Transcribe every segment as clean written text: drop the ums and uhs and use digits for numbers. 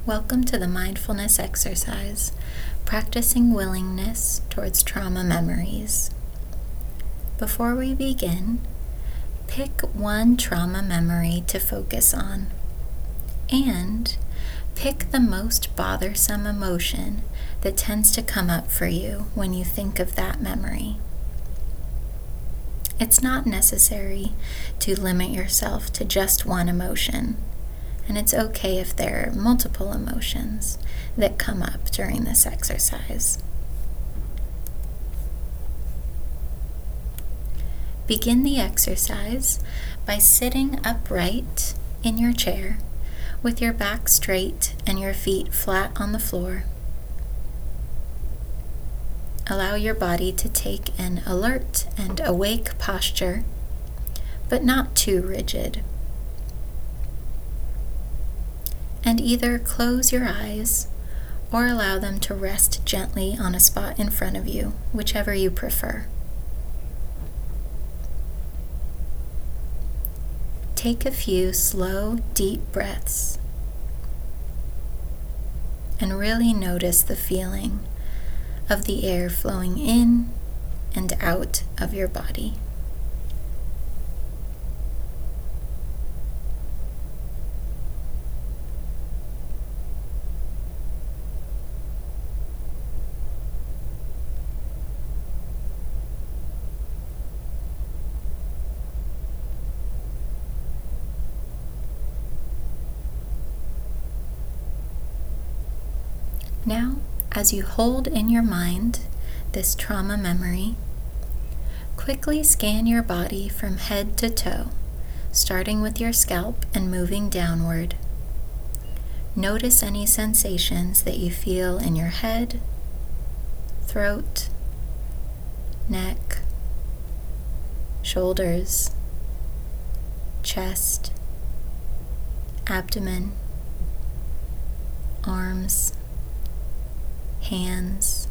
Welcome to the mindfulness exercise, practicing willingness towards trauma memories. Before we begin, pick one trauma memory to focus on, and pick the most bothersome emotion that tends to come up for you when you think of that memory. It's not necessary to limit yourself to just one emotion. And it's okay if there are multiple emotions that come up during this exercise. Begin the exercise by sitting upright in your chair with your back straight and your feet flat on the floor. Allow your body to take an alert and awake posture, but not too rigid. And either close your eyes or allow them to rest gently on a spot in front of you, whichever you prefer. Take a few slow, deep breaths and really notice the feeling of the air flowing in and out of your body. Now, as you hold in your mind this trauma memory, quickly scan your body from head to toe, starting with your scalp and moving downward. Notice any sensations that you feel in your head, throat, neck, shoulders, chest, abdomen, arms, hands,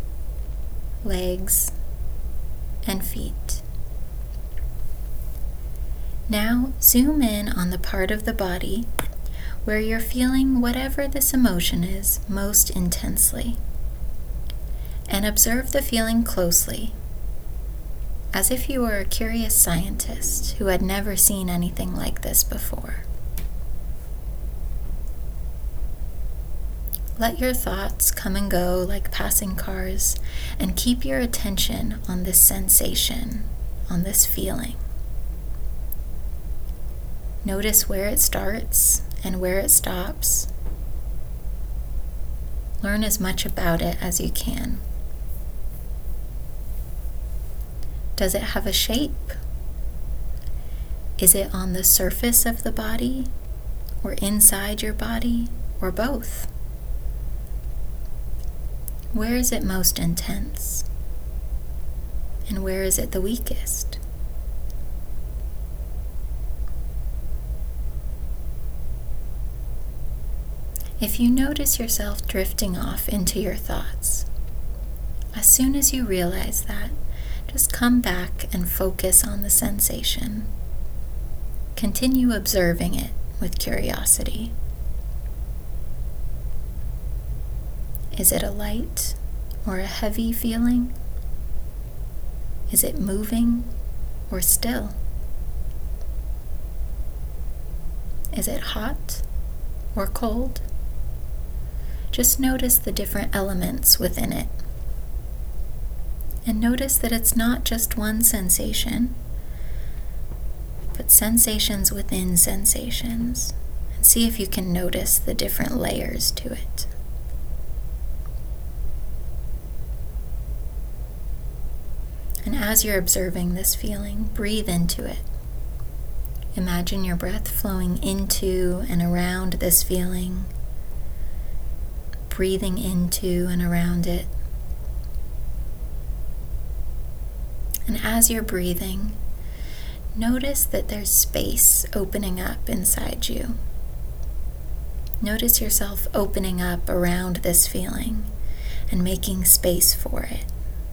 legs, and feet. Now zoom in on the part of the body where you're feeling whatever this emotion is most intensely, and observe the feeling closely, as if you were a curious scientist who had never seen anything like this before. Let your thoughts come and go like passing cars, and keep your attention on this sensation, on this feeling. Notice where it starts and where it stops. Learn as much about it as you can. Does it have a shape? Is it on the surface of the body, or inside your body, or both? Where is it most intense? And where is it the weakest? If you notice yourself drifting off into your thoughts, as soon as you realize that, just come back and focus on the sensation. Continue observing it with curiosity. Is it a light or a heavy feeling? Is it moving or still? Is it hot or cold? Just notice the different elements within it. And notice that it's not just one sensation, but sensations within sensations. And see if you can notice the different layers to it. And as you're observing this feeling, breathe into it. Imagine your breath flowing into and around this feeling, breathing into and around it. And as you're breathing, notice that there's space opening up inside you. Notice yourself opening up around this feeling and making space for it.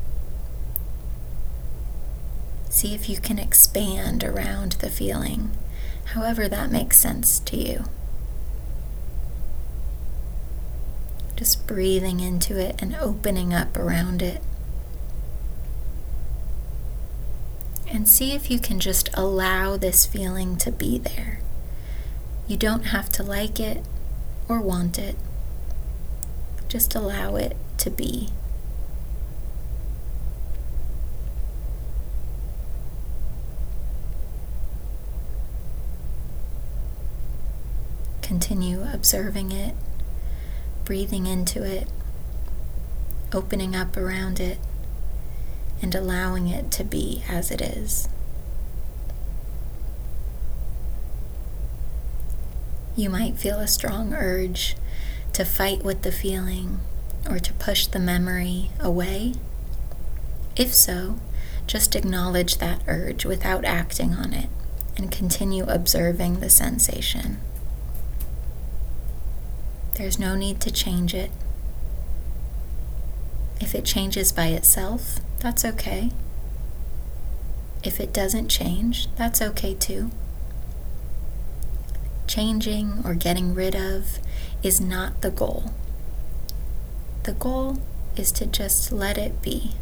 See if you can expand around the feeling, however that makes sense to you. Just breathing into it and opening up around it. And see if you can just allow this feeling to be there. You don't have to like it or want it. Just allow it to be. Continue observing it, breathing into it, opening up around it, and allowing it to be as it is. You might feel a strong urge to fight with the feeling or to push the memory away. If so, just acknowledge that urge without acting on it and continue observing the sensation. There's no need to change it. If it changes by itself, that's okay. If it doesn't change, that's okay too. Changing or getting rid of is not the goal. The goal is to just let it be.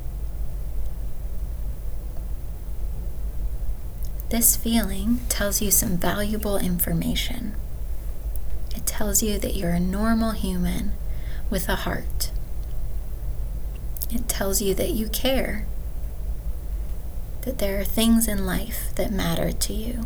This feeling tells you some valuable information. It tells you that you're a normal human with a heart. It tells you that you care, that there are things in life that matter to you.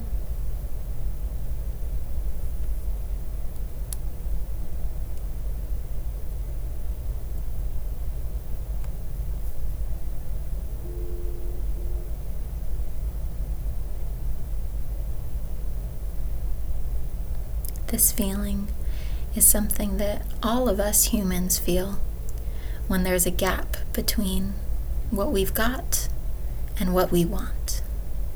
This feeling is something that all of us humans feel when there's a gap between what we've got and what we want.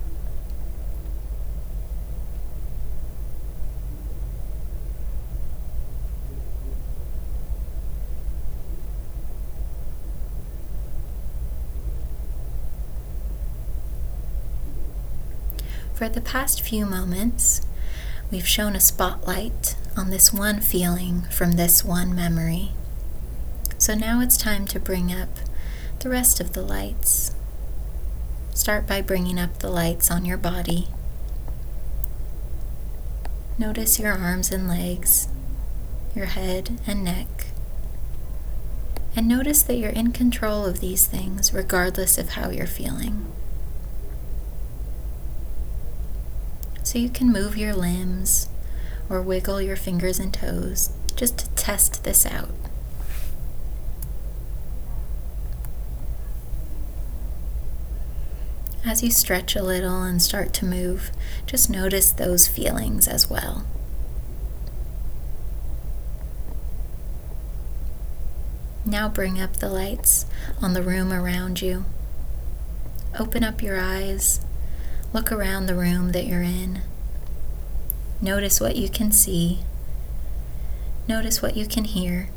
For the past few moments, we've shown a spotlight on this one feeling from this one memory. So now it's time to bring up the rest of the lights. Start by bringing up the lights on your body. Notice your arms and legs, your head and neck. And notice that you're in control of these things regardless of how you're feeling. So you can move your limbs or wiggle your fingers and toes just to test this out. As you stretch a little and start to move, just notice those feelings as well. Now bring up the lights on the room around you. Open up your eyes. Look around the room that you're in. Notice what you can see. Notice what you can hear.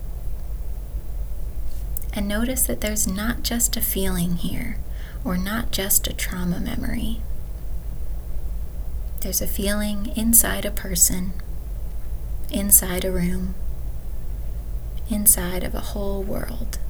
And notice that there's not just a feeling here, or not just a trauma memory. There's a feeling inside a person, inside a room, inside of a whole world.